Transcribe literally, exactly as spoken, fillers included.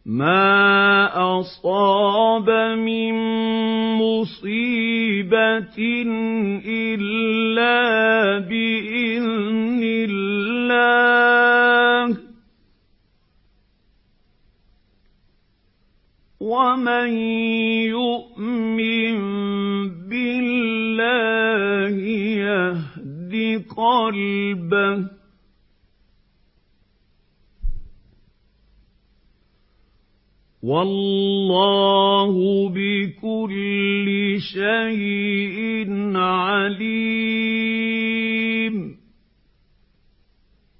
مَا أَصَابَ مِن مُّصِيبَةٍ إِلَّا بِإِذْنِ اللَّهِ ۗ وَمَن يُؤْمِن بِاللَّهِ يَهْدِ قَلْبَهُ ۚ وَاللَّهُ بِكُلِّ شَيْءٍ عَلِيمٌ.